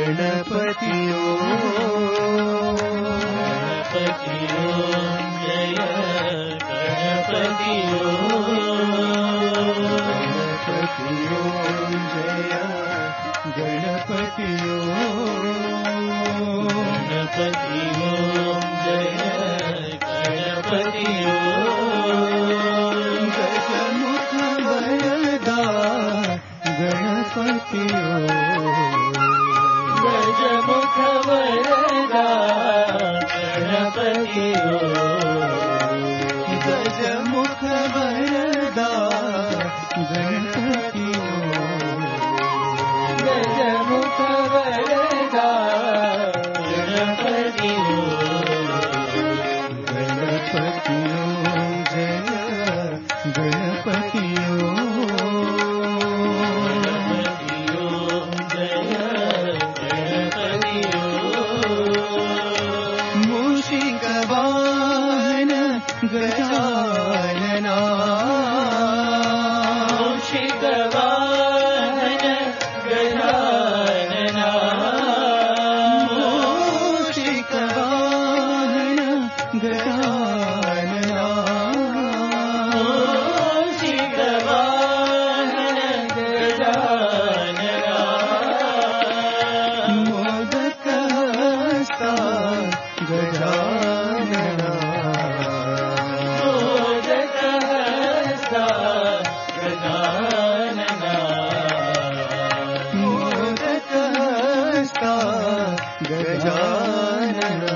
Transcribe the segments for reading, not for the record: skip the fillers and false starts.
गणपति ओम जय गणपति ओम जय गणपति ओम जय गणपति ओम गजमुख वरदा गणपति गजमुख वरदा गणपति गजमुख वरदा गणपति गजमुख वरदा गणपति गणपति जय गणपति गजानना शिगवाहन गजानना शिगवाहन गजानना शिगवाहन गजानना मोदकहस्ता गजानना गजानना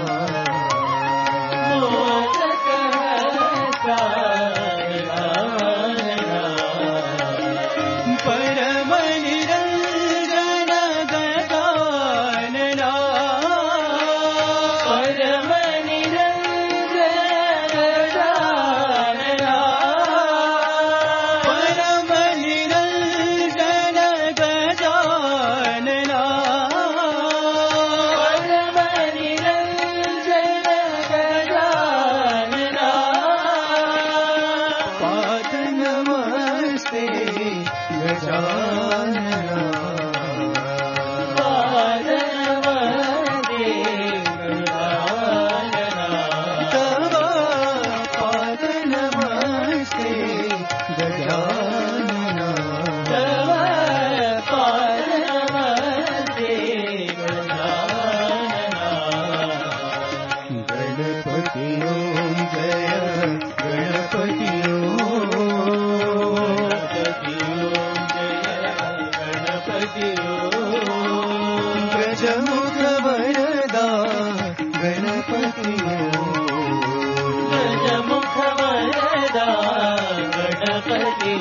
परम निरंजन गजानना परम निरंजन गजानना परम निरंजन गजानना गजमुख वरदा गणपति गजमुख वरदा गणपति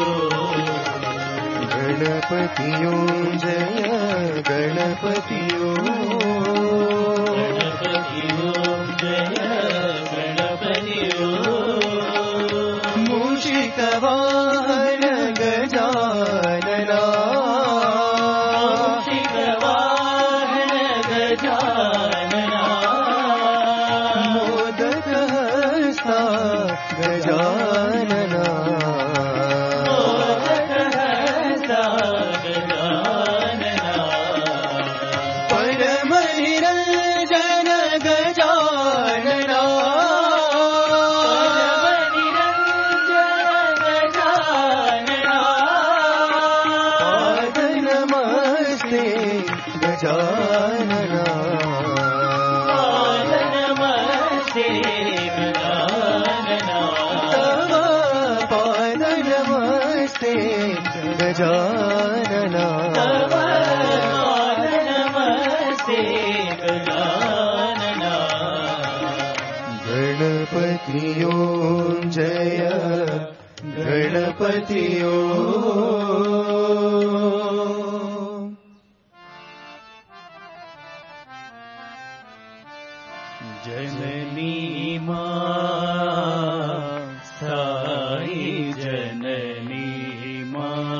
गणपति जय गणपति जय गणपति मूषिकवाहन गजानना मोदकहस्ता गजानना परम निरंजन गजानना पाद नमस्ते गजानना पाद नमस्ते गजानना नमस्ते गजानना गणपति ओम जय गणपति जननी मां साई जननी मां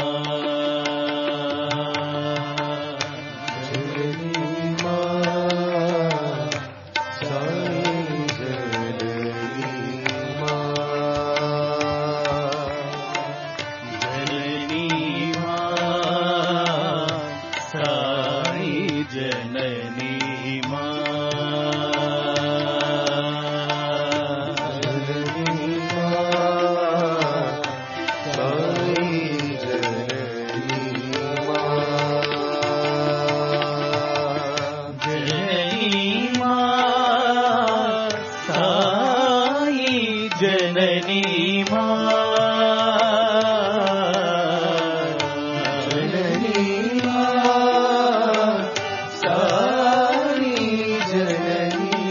जननी मां साई जननी मां जननी जननी माँ जननी माँ साई जननी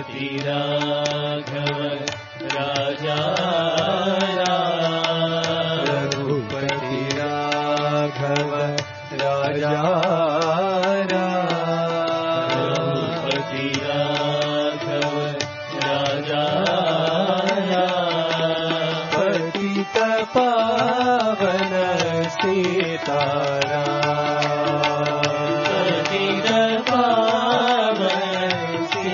रघुपति राघव राजा रघुपति राघव राजा रघुपति राघव राजा पतित पावन सीताराम पतित पावन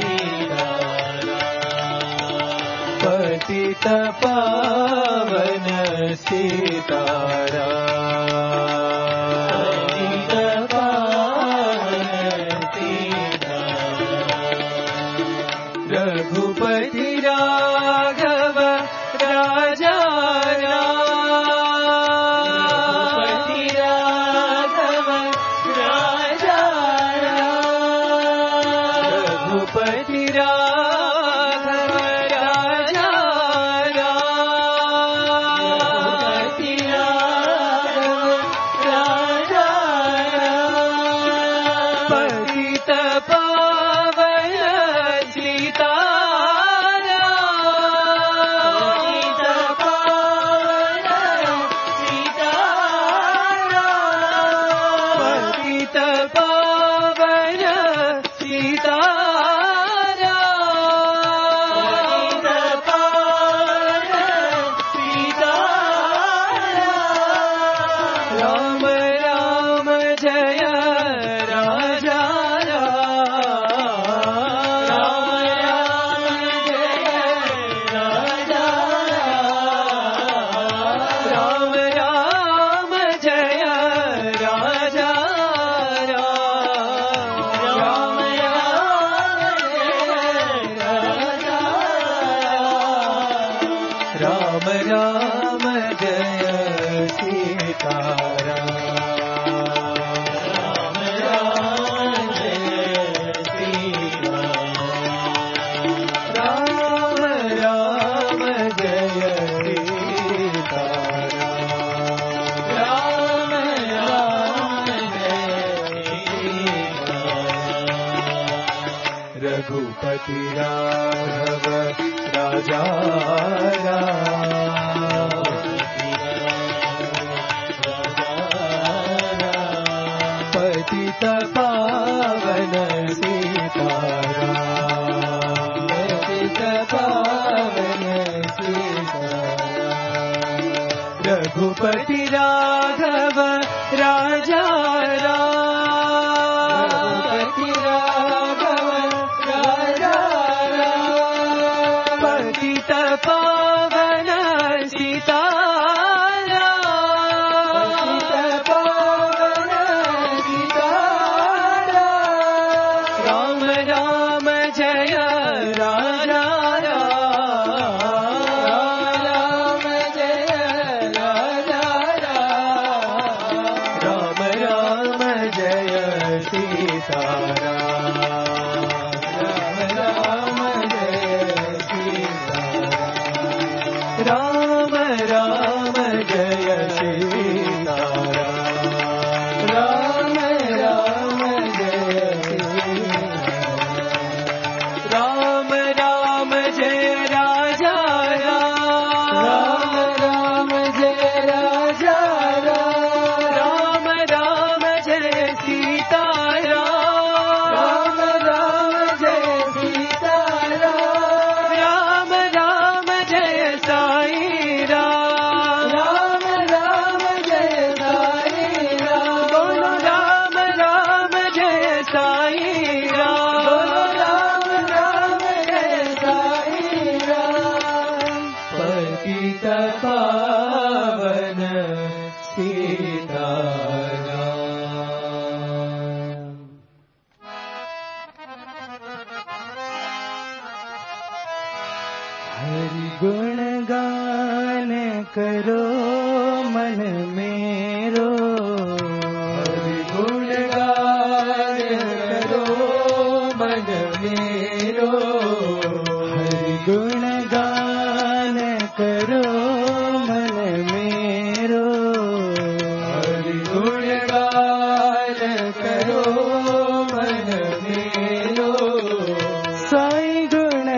सीताराम पतित पावन सीताराम पतित पावन सीताराम रघुपति राघव राजा रघुपति राघव राजा रघुपति राघव राजा रघुपति राघव राजा पतित पावन रघुपति राघव राजा पतित पावन सीताराम पतित पावन सीताराम रघुपति राघव राजा पावन सीताराम पावन सीताराम राम राम जय राजा राम जय राजा राम राम जय सीताराम राम राम जय सीताराम राम राम जय सीताराम राम जय राजा राम राम जय राजा राम राम जय सीताराम राम राम जय सीताराम राम राम जय साई राम राम जय साई राम बोलो राम राम जय साई राम राम राम जय साई राम पतित पावन सीताराम हरि गुण गान करो मन मेरो हरि गुण गान करो मन मेरो हरि गुण गान करो मन मेरो हरि गुण गान करो मन मेरो साई गुण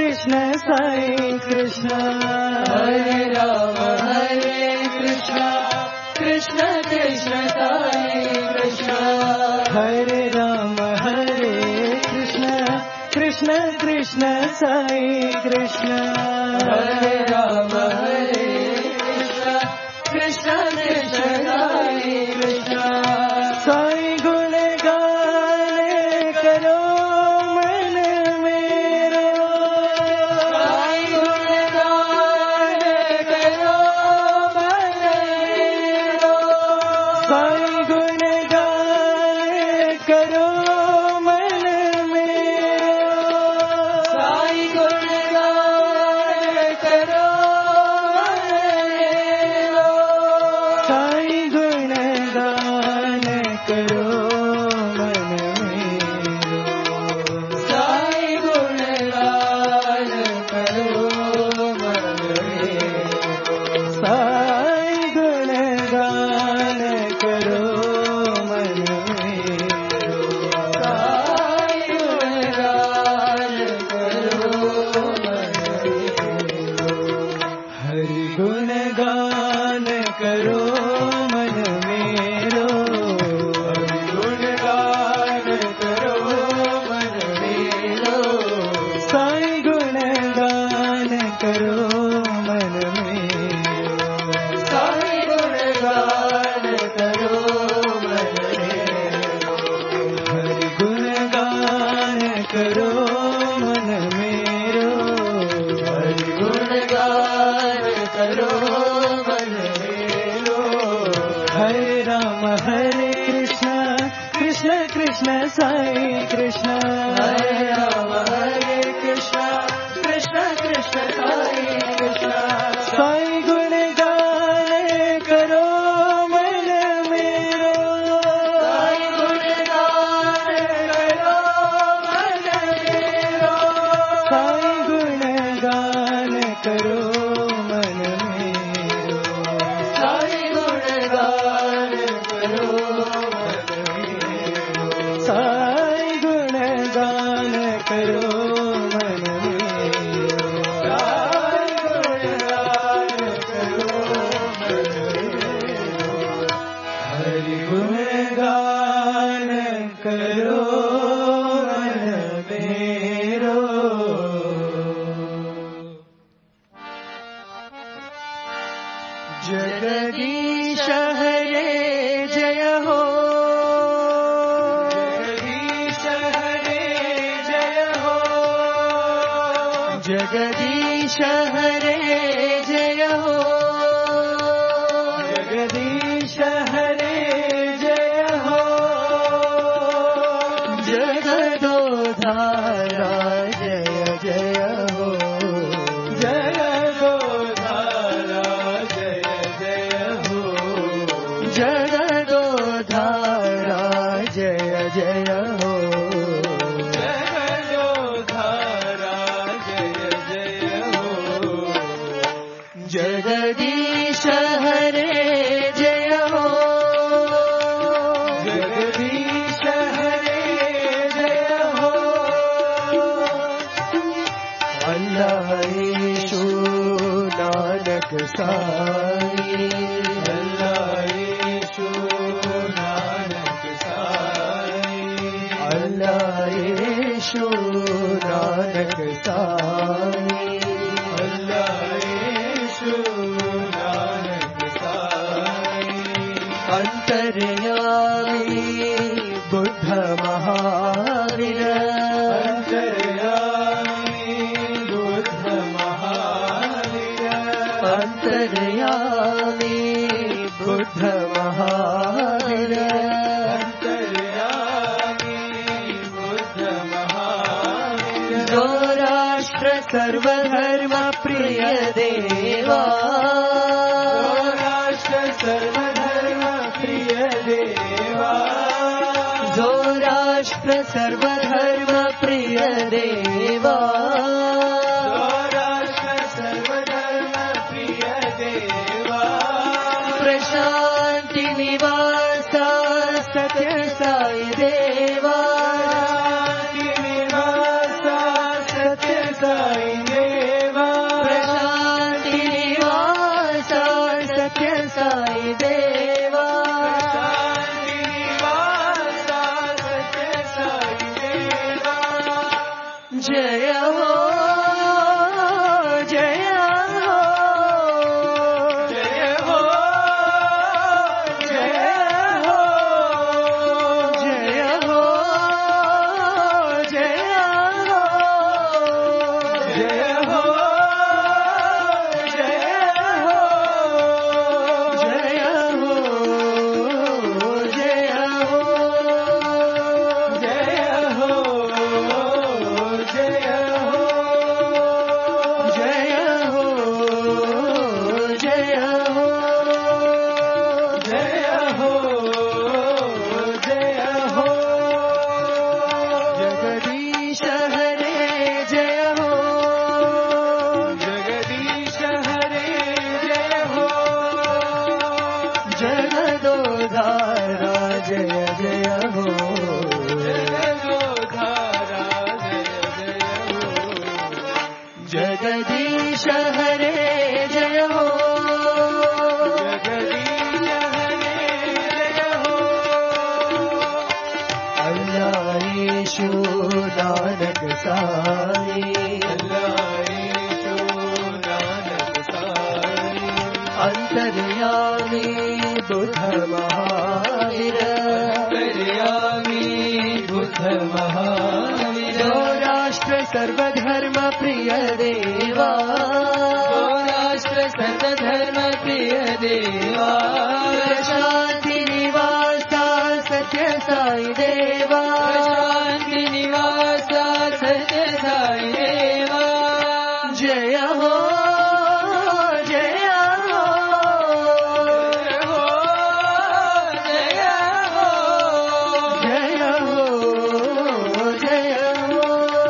कृष्ण साई कृष्ण हरे राम कृष्ण कृष्ण साई कृष्ण हरे राम कृष्ण कृष्ण कृष्ण साई कृष्ण हरे राम कृष्ण कृष्ण कृष्ण साई कृष्ण साई गुण गाने करो मन मेरो साई गुण गाने करो मन मेरो साई गुण गाने करो मन मेरो साई गुण गाने करो मन मेरो साई गुण गान करो मन मेरो साई गुण गान करो मन मेरो साई गुण गान करो मन मेरो साई गुण गान करो मन मेरो हरि गुण गान करो मन मेरो हरि गुण गान करो मन मेरो साई गुण गान करो मन मेरो साई गुण गान करो मन मेरो हरि गुण गान करो मन मेरो हरि गुण गान करो मन मेरो हरे राम हरे कृष्ण कृष्ण कृष्ण साई कृष्ण हरे राम हरे कृष्ण कृष्ण कृष्ण साई कृष्ण साई गुण गाने करो मन मेरो साई गुण गाने करो मन मेरो साई गुण गान करो मन मेरो साई गुण गान करो मन मेरो साई गुण गान करो मन मेरो साई गुण गान करो मन मेरो हरि गुण गान करो मन मेरो जगदीश हरे जय हो जगदीश हरे जय हो जगदीश हरे जय हो जगदीश हरे जय हो जगदोधारा जय जय हो जगदोधारा जय जय हो जगदोधारा जय जय हो जगदोधारा जय जय हो जगदीश हरे जय हो जगदीश हरे जय हो अल्लाह यीशु नानक साई अल्लाह यीशु नानक साई अल्लाह यीशु नानक साई अल्लाह यीशु नानक साई अंतर्यामी बुद्ध महावीर अंतर्यामी बुद्ध महावीर अंतर्यामी बुद्ध महावीर अंतर्यामी बुद्ध महावीर जो राष्ट्र सर्वधर्म प्रिय देवा जो राष्ट्र सर्वधर्म प्रिय देवा जो राष्ट्र सर्वधर्म प्रिय देवा जो राष्ट्र सर्वधर्म प्रिय देवा प्रशांति निवासा सत्य साई देवा प्रशांति निवासा सत्य साई साई देवा जय हो जय हो जय हो जय हो जय हो जय हो जय हो जय हो जय हो जगदीश हरे जय हो जगदीश हरे जय हो अल्लाह यीशु नानक साई अल्लाह यीशु नानक साई अंतर्यामी बुद्ध महावीर अंतर्यामी बुद्ध महावीर राष्ट्र सर्वधर्म प्रिय देवा राष्ट्र सर्वधर्म प्रिय देवा शांति निवासा सत्य साई देवा शांति निवासा सत्य साई देवा जय हो जय हो जय हो जय हो जय हो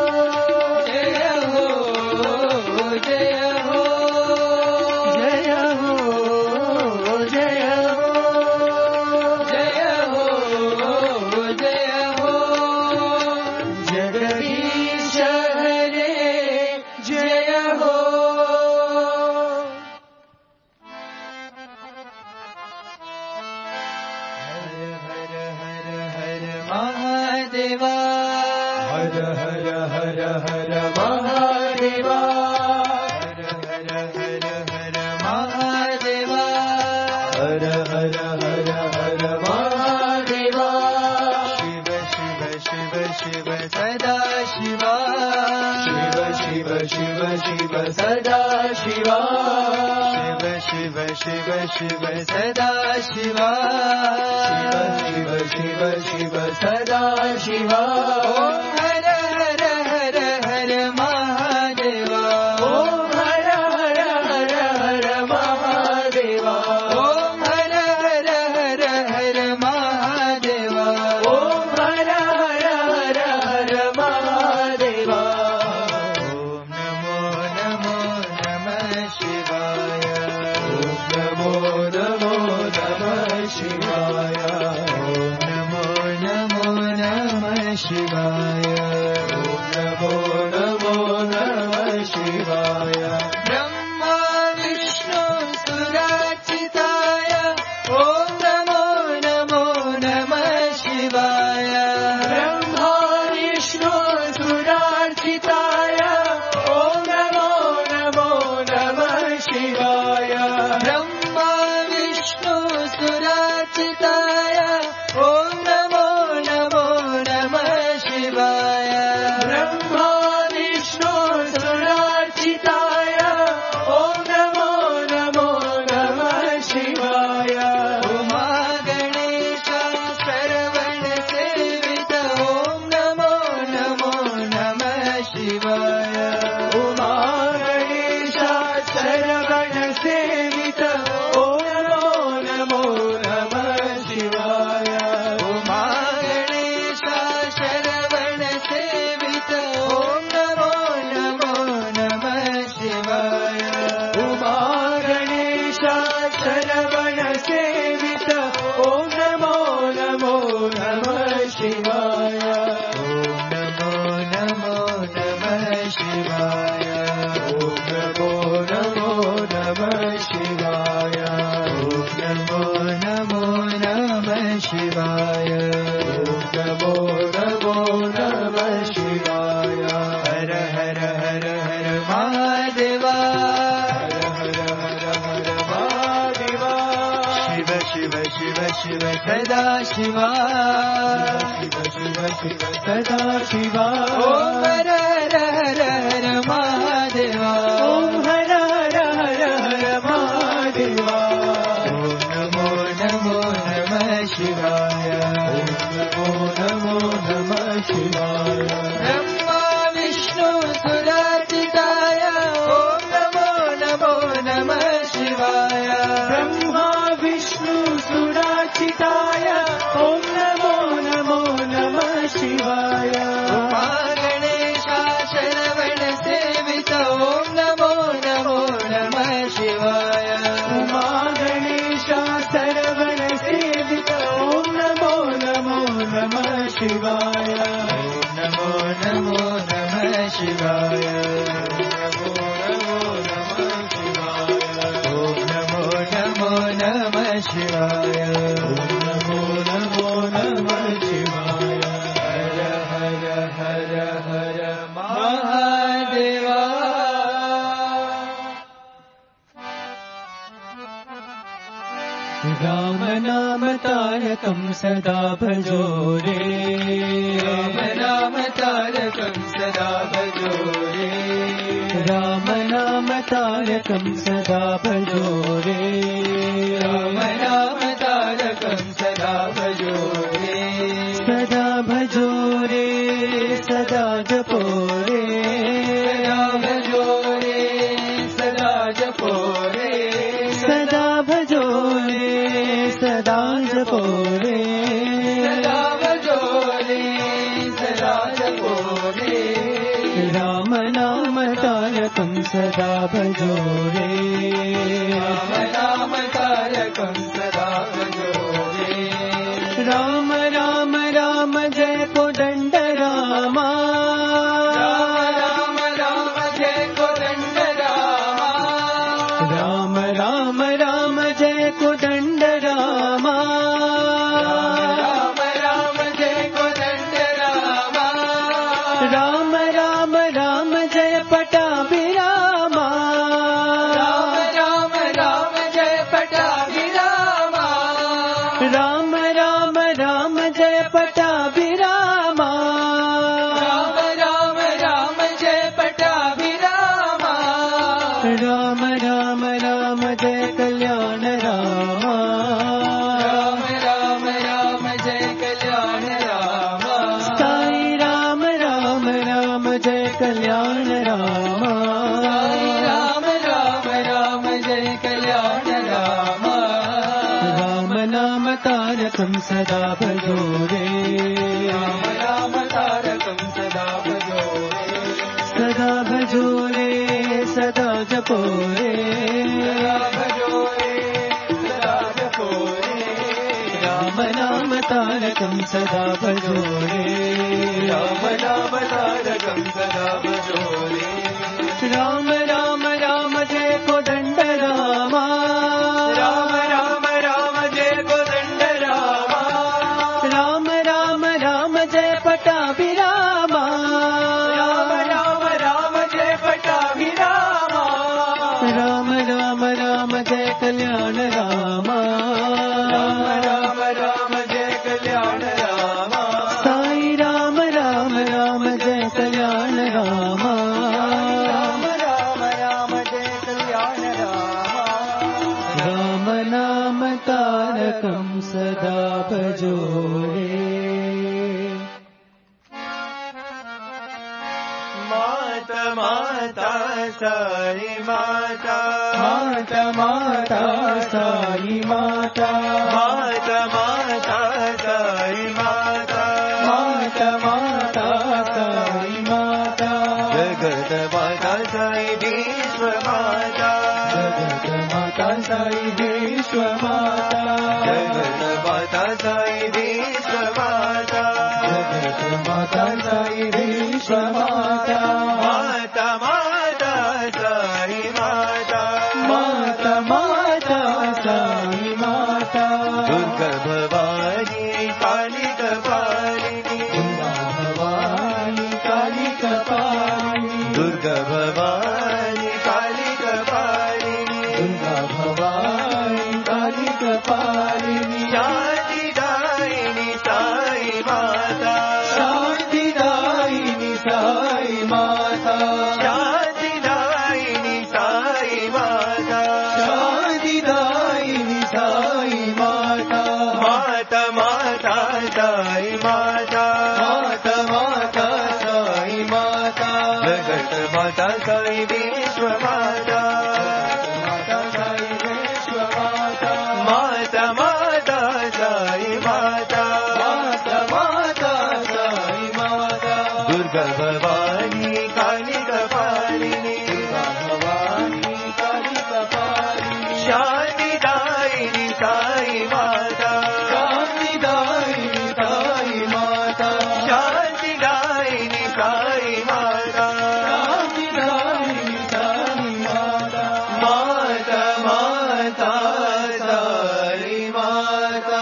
महादेवा हर हर हर हर महादेवा हर हर हर हर महादेवा हर हर हर हर महादेवा शिव शिव शिव शिव सदा शिवा शिव शिव शिव शिव सदा शिवा शिव शिव शिव सदा शिवा शिव शिव शिव सदा शिवा ओम हर हर हर हर महादेवा ओम हर हर हर हर महादेवा ओम हर हर हर हर महादेवा ओम हर हर हर हर महादेवा ओम नमो नमो नमः शिवाय ओम नमो नमो नमः शिवाय ओम नमो नमो नमः शिवाय ओम नमो नमो नमः शिवाय ब्रह्मा विष्णु सुरार्चिताय ओम नमो नमो नमः शिवाय ब्रह्मा विष्णु सुरार्चिताय ओम नमो नमो नमः शिवाय ब्रह्मा विष्णु सुरार्चिताय महादेवा शिव शिव शिव सदा शिवा शिव शिव शिव सदा शिवा ओम हर हर हर महादेवा ओम हर हर हर महादेवा ओम नमो नमो नमः शिवाय ओम नमो नमः शिवाय ब्रह्मा विष्णु सुरार्चिताय ओम नमो नमो नमः शिवाय ब्रह्मा विष्णु सुरार्चिताय ओम नमो नमो नमः शिवाय उमा गणेशा शरवण सेवित ओम नमो नमो नमः शिवाय उमा गणेशा शरवण सेवित ओम नमो नमो नमः शिवाय ओम नमो नमो नमः शिवाय ओम नमो नमो नमः शिवाय ओम नमो नमो नमः शिवाय हर हर हर हर महादेवा राम नाम तारकं सदा भजो रे राम नाम तारकं सदा भजो रे राम नाम तारकं सदा भजो रे राम नाम तारकं सदा भजो रे सदा भजो रे सदा जपो रे सदा भजो रे सदा जपो रे सदा भजो रे सदा जपो रे सदा भजो रे सदा जपो रे राम नाम तारकं सदा भजो रे राम नाम तारकं सदा भजो रे राम राम राम जय कोदंड रामा राम राम जय कोदंड रामा राम राम राम जय कोदंड रामा राम राम जय कोदंड रामा राम राम राम जय पटाभिरामा राम राम राम जय पटाभिरामा राम राम राम जय पटाभिरामा राम राम राम जय पटाभिरामा राम राम राम जय कल्याण रामा राम राम राम जय कल्याण रामा साई राम राम राम जय कल्याण रामा साई राम राम राम जय कल्याण रामा राम नाम तारकं सदा भजो रे राम नाम तारकं सदा भजो रे सदा भजो रे सदा जपो रे सदा भजो रे सदा जपो रे राम नाम तारकं सदा भजो रे राम नाम तारकं सदा भजो रे राम राम राम जय कोदंड रामा राम राम राम जय कोदंड रामा राम राम राम जय पटाभिरामा राम राम राम जय पटाभिरामा राम राम राम जय कल्याण रामा राम राम राम जय कल्याण रामा साई राम राम राम जय कल्याण रामा राम राम राम जय कल्याण रामा राम नाम तारकं सदा भजो रे माता माता साई माता माता माता साई माता माता माता साई माता माता माता साई माता जगत माता साई विश्व माता जगत माता साई विश्व माता जगत माता साई विश्व माता जगत माता साई विश्व माता माता माता साई माता माता माता साई माता दुर्गा भवानी काली कपालिनी दुर्गा भवानी काली कपालिनी दुर्गा भवानी काली कपालिनी दुर्गा भवानी काली कपालिनी शांतिदायिनी साई माता शांतिदायिनी साई माता शांतिदायिनी साई माता शांतिदायिनी साई माता माता माता साई माता माता माता साई माता जगत माता साई विश्व माता माता साई विश्व माता माता माता साई माता माता माता साई माता दुर्गा भवानी काली कपालिनी दुर्गा भवानी काली कपालिनी शांतिदायिनी साई माता शांतिदायिनी साई माता शांतिदायिनी साई माता शांतिदायिनी साई माता माता माता साई माता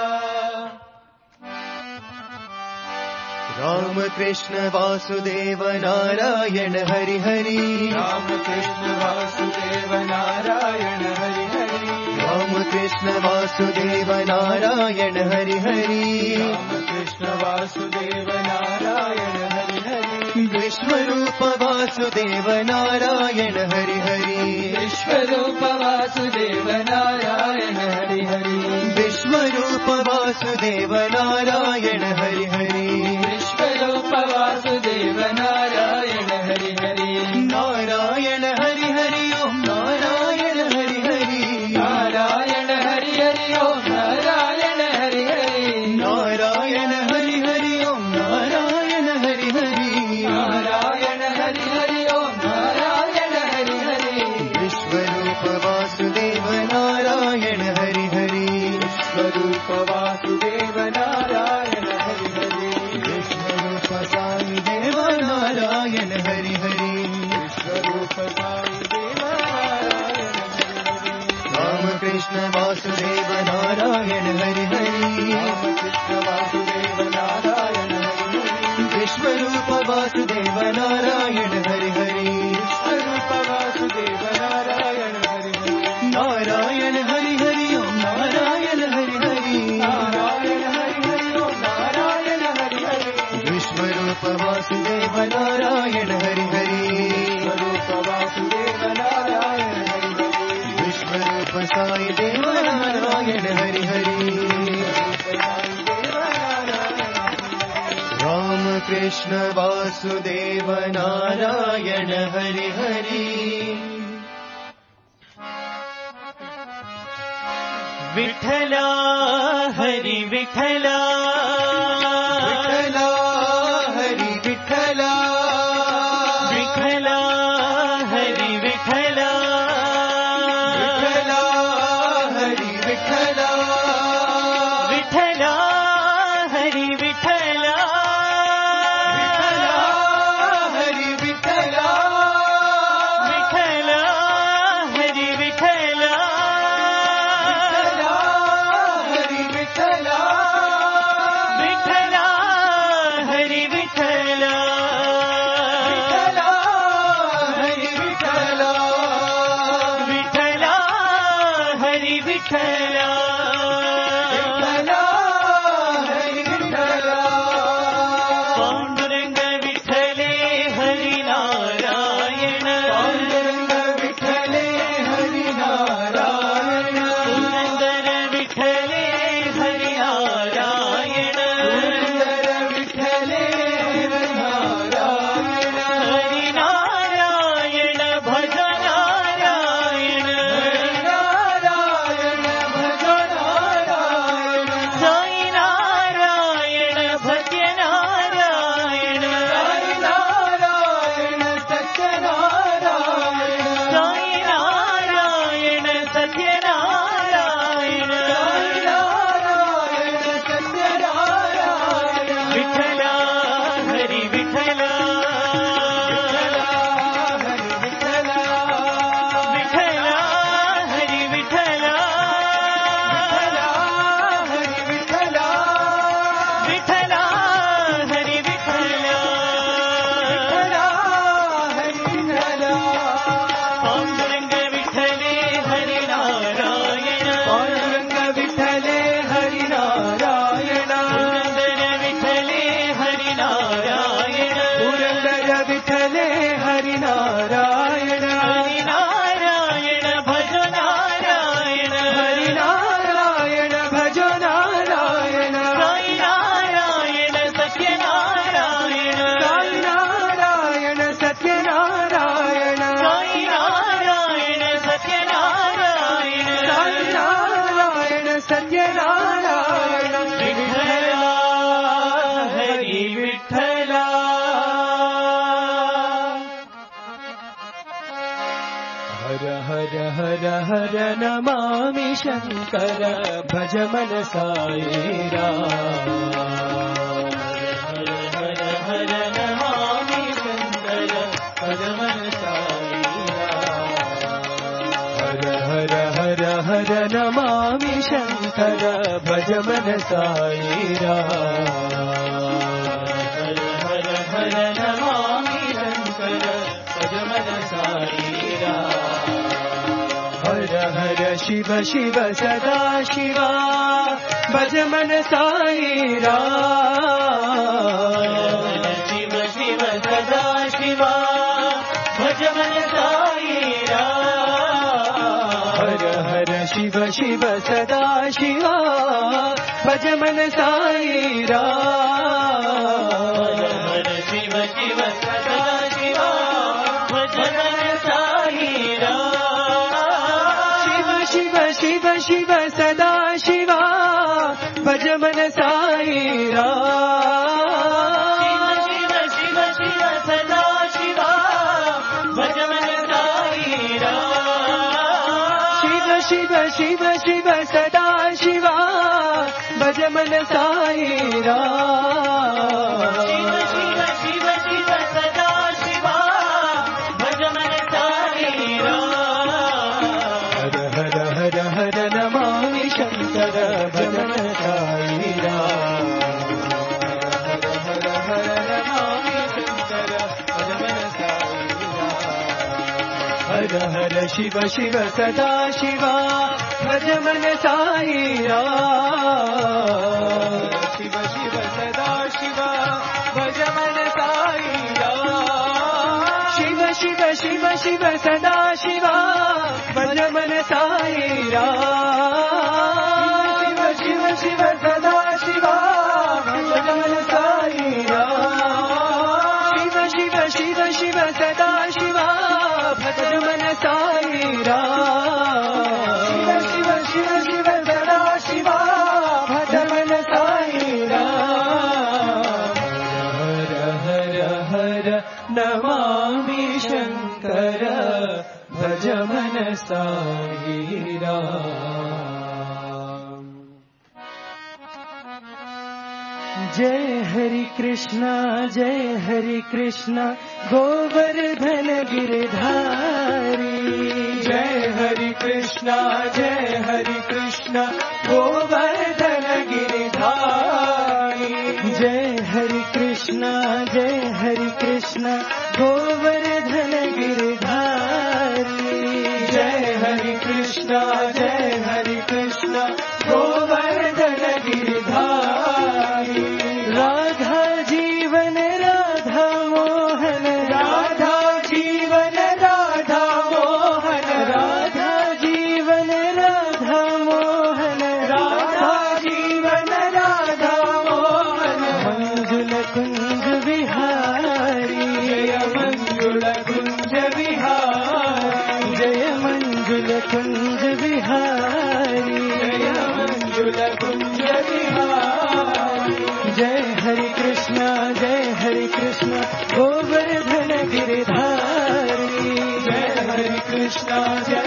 राम कृष्ण वासुदेव नारायण हरि हरि राम कृष्ण वासुदेव नारायण हरि हरि राम कृष्ण वासुदेव नारायण हरि हरि राम कृष्ण वासुदेव नारायण हरि हरि विश्वरूप वासुदेव नारायण हरि हरि विश्वरूप वासुदेव नारायण हरि हरि विश्वरूप वासुदेव नारायण हरि हरि विश्वरूप वासुदेव नारायण हरि हरि नारायण हरि हरि ओम नारायण हरि हरि नारायण हरि हरि ओम नारायण हरि हरि नारायण हरि हरि ओम नारायण हरि हरि नारायण हरि हरि ओम नारायण हरि हरि विश्वरूप वासुदेव नारायण हरि हरि विश्वरूप वासुदेव नारायण हरि हरि विश्वरूप साई देव नारायण हरि हरि विश्वरूप साई देव नारायण हरि हरि राम कृष्ण वासुदेव नारायण हरि हरि राम कृष्ण वासुदेव नारायण हरि हरि विश्वरूप वासुदेव नारायण हरि हरि विश्वरूप वासुदेव नारायण हरि हरि नारायण हरि हरि ओम नारायण हरि हरि नारायण हरि हरि ओम नारायण हरि हरि विश्वरूप वासुदेव नारायण हरि हरि विश्वरूप वासुदेव नारायण हरि हरि विश्वरूप साई देव नारायण हरि हरि राम कृष्ण वासुदेव नारायण हरि हरि विठला हरि विठला विठला हरि विठला विठला हरि विठला विठला हरि विठला विठला हरि विठला विठला हरि विठला विठला हरि विठला पांडुरंग विठले हरि नारायण पांडुरंग विठले हरि नारायण पुरंदर विठले हरि नारायण पुरंदर विठले हरि नारायण हरि नारायण भज नारायण हरि नारायण भज सत्यनारायण विठ्ठला हरि विठ्ठला हर हर हर हर नमामि शंकर भज मन साई राम हर हर हर नमामि शंकर भज मन साई राम हर हर हर नमामि शंकर भज मन साई राम हर हर हर नमामि शंकर भज मन साई हर हर शिव शिव सदा शिवा भज मन साई राम शिव शिव सदा शिवा भज मन साई राम हर हर शिव शिव सदा शिवा भज मन साई राम हर शिव शिव सदा शिवा भज मन साई राम शिव शिव सदा शिवा भज मन साई राम शिव शिव शिव सदा शिवा भज मन साई राम शिव शिव शिव शिव सदा शिवा भज मन साई राम शिव शिव शिव शिव सदा शिवा भज मन साई राम हर हर हर नमामि शंकर भज मन साई राम हर हर नमामि शंकर भज मन साई राम हर हर शिव शिव सदा शिवा भज मन साई राम शिव शिव सदा शिवा भज मन साई राम शिव शिव शिव शिव सदा शिवा भज मन साई राम शिव शिव सदा शिवा भज मन साई राम शिव शिव शिव शिव सदा शिवा भज मन साई राम शिव शिव शिव सदा शिवा भज मन साई राम हर हर हर नमामि शंकर भज मन साई राम जय हरि कृष्णा गोवर्धन गिरधारी जय हरि कृष्णा गोवर्धन गिरधारी जय हरि कृष्णा गोवर्धन गिरधारी जय हरि कृष्णा गोवर्धन गिरधारी राधा जीवन राधा मोहन राधा जीवन राधा मोहन राधा जीवन राधा मोहन राधा जीवन राधा मोहन मंजुल कुंज विहारी जय मंजुल कुंज विहारी जय मंजुल कुंज विहारी जय मंजुल कुंज विहारी जय हरि कृष्णा गोवर्धन गिरधारी जय हरि कृष्णा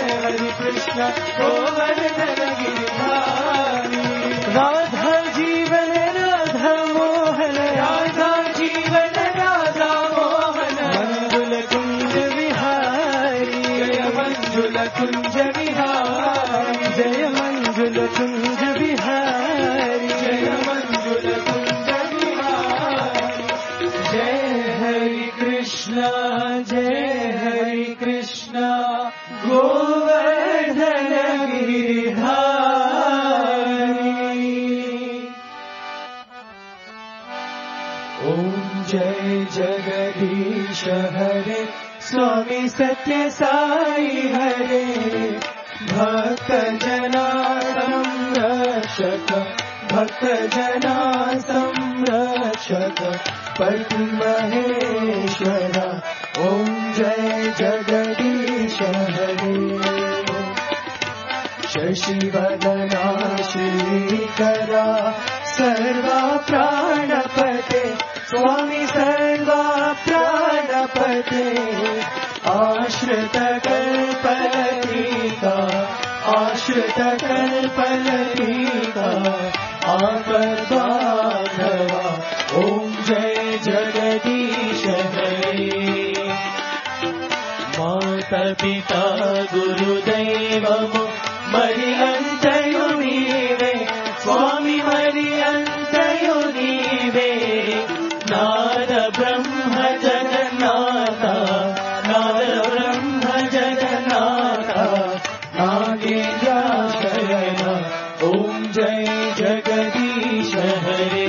गोवर्धन गिरधारी राधा जीवन राधा मोहन राधा जीवन राधा मोहन मंजुल कुंज विहारी जय मंजुल कुंज विहारी जय मंजुल कुंज विहारी जय मंजुल कुंज विहारी जय हरि कृष्णा गोवर्धन गिरधारी ओम जय जगदीश हरे स्वामी सत्य साई हरे भक्त जना संरक्षक भक्त जना संरक्षक पति महेश्वर ओम जय जगदीश हरे शशिवदना श्रीकरा सर्वा प्राणपते स्वामी सर्वा प्राणपते आश्रितकल्पलतिका आश्रितकल्पलतिका आपद्बान्धवा ॐ जय जगदीश हरे। माता पिता गुरुदैवमु मरियंतयु नीवे स्वामी मरियंतयु नीवे नाद ब्रह्म जगन्नाथ नाद ब्रह्म जगन्नाथ नागेन्द्राशयन ॐ जय जगदीश हरे।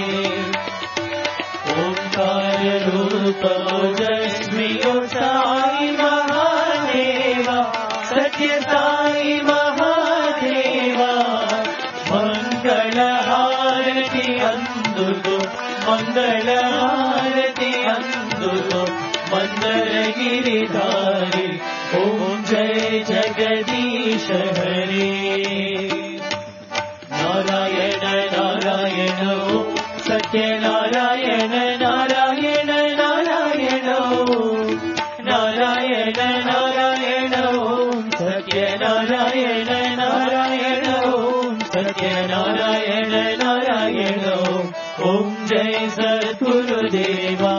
ओंकार रूप ओजस्वी साई महादेवा सत्य साई महादेवा मंगल हारति अंदुको मंगल हारति अंदुको मंदर गिरिधारी ओम जय जगदीश हरे। नारायण नारायण ओम सत्य नारायण नारायण नारायण ओम नारायण नारायण ओम सत्य नारायण नारायण ओम सत्य नारायण नारायण ओम जय सद्गुरुदेवा।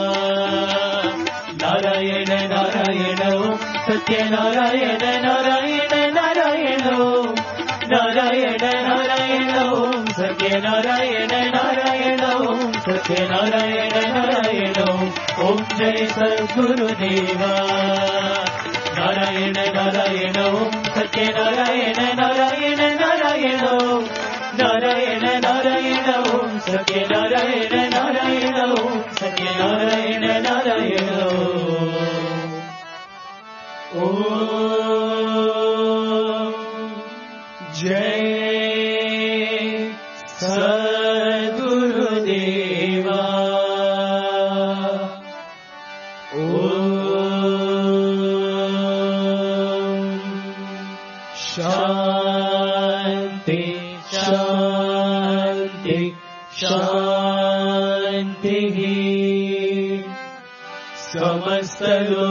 नारायण नारायण ओम सत्य नारायण नारायण नारायण ओम नारायण नारायण ओम सत्य नारायण नारायण ओम सत्य नारायण नारायण ओम जय सद्गुरुदेवा। नारायण नारायण ओम सत्य नारायण नारायण नारायण ओम नारायण नारायण ओम सत्य नारायण नारायण ओम सत्य नारायण नारायण ओम जय सद्गुरुदेवा। शांति शांति शांति समस्त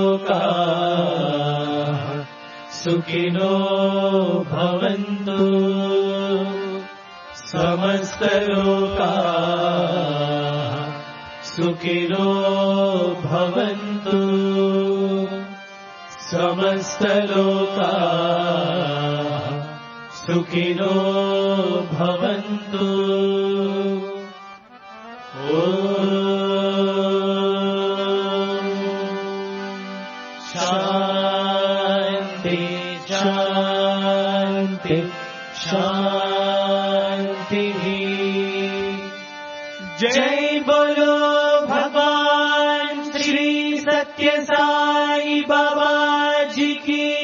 लोकाः सुखिनो भवन्तु समस्त लोकाः सुखिनो भवन्तु समस्त लोकाः सुखिनो भवन्तु। शांति शांति शांति। जय बोलो भगवान श्री सत्य साई बाबा जी की।